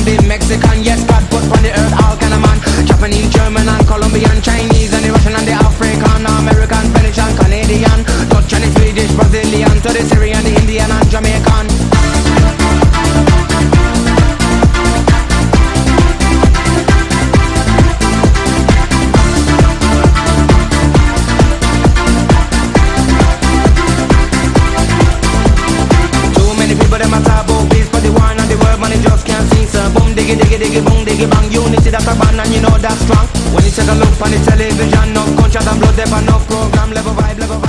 Saudi, Mexican, yes, God put on the earth all kind of man. Japanese, German and Colombian, Chinese and the Russian and the African, American, Venetian, Canadian, Dutch and the Swedish, Brazilian, to the Syrian, the Indian and Jamaican. Diggy boom, diggy bang, unity that's a band and you know that's strong. When you take a look on the television, no contract and blood, there no program, level vibe, level vibe.